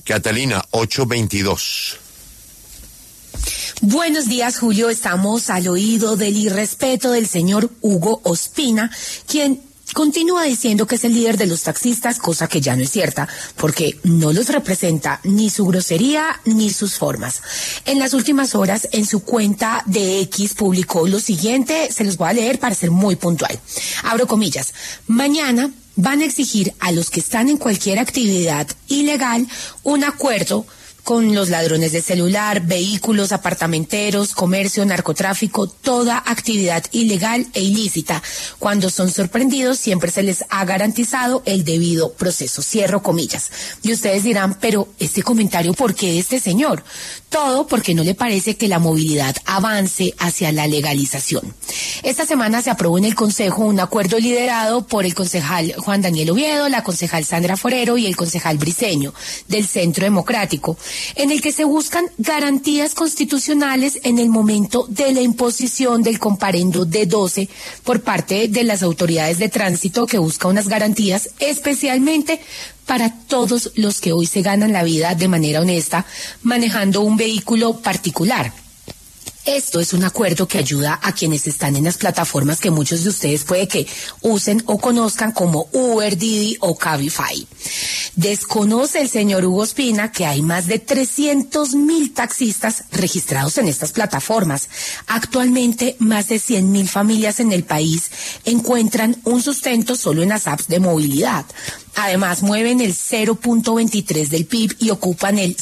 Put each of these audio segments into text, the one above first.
Catalina, 8:22. Buenos días, Julio. Estamos al oído del irrespeto del señor Hugo Ospina, quien continúa diciendo que es el líder de los taxistas, cosa que ya no es cierta, porque no los representa ni su grosería ni sus formas. En las últimas horas, en su cuenta de X, publicó lo siguiente, se los voy a leer para ser muy puntual. Abro comillas. Mañana van a exigir a los que están en cualquier actividad ilegal un acuerdo con los ladrones de celular, vehículos, apartamenteros, comercio, narcotráfico, toda actividad ilegal e ilícita. Cuando son sorprendidos, siempre se les ha garantizado el debido proceso. Cierro comillas. Y ustedes dirán, pero este comentario, ¿por qué este señor? Todo porque no le parece que la movilidad avance hacia la legalización. Esta semana se aprobó en el Consejo un acuerdo liderado por el concejal Juan Daniel Oviedo, la concejal Sandra Forero y el concejal Briceño del Centro Democrático, en el que se buscan garantías constitucionales en el momento de la imposición del comparendo D12 por parte de las autoridades de tránsito, que busca unas garantías especialmente para todos los que hoy se ganan la vida de manera honesta manejando un vehículo particular. Esto es un acuerdo que ayuda a quienes están en las plataformas que muchos de ustedes puede que usen o conozcan como Uber, Didi o Cabify. Desconoce el señor Hugo Ospina que hay más de 300.000 taxistas registrados en estas plataformas. Actualmente, más de 100.000 familias en el país encuentran un sustento solo en las apps de movilidad. Además, mueven el 0.23 del PIB y ocupan el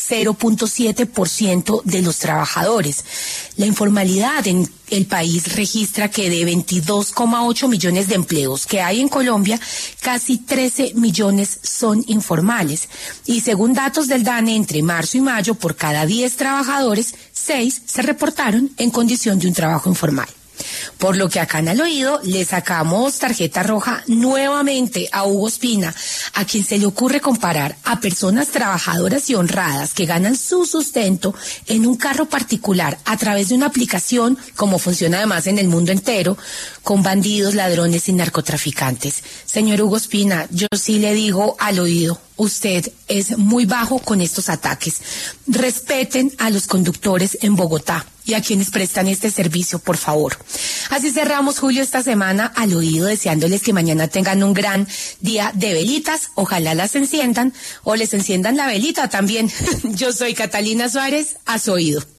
0.7% de los trabajadores. La informalidad en el país registra que de 22,8 millones de empleos que hay en Colombia, casi 13 millones son informales. Y según datos del DANE, entre marzo y mayo, por cada 10 trabajadores, 6 se reportaron en condición de un trabajo informal. Por lo que acá en Al Oído le sacamos tarjeta roja nuevamente a Hugo Ospina, a quien se le ocurre comparar a personas trabajadoras y honradas que ganan su sustento en un carro particular a través de una aplicación, como funciona además en el mundo entero, con bandidos, ladrones y narcotraficantes. Señor Hugo Ospina, yo sí le digo al oído, usted es muy bajo con estos ataques. Respeten a los conductores en Bogotá y a quienes prestan este servicio, por favor. Así cerramos, Julio, esta semana al oído, deseándoles que mañana tengan un gran día de velitas. Ojalá las enciendan o les enciendan la velita también. Yo soy Catalina Suárez, a su oído.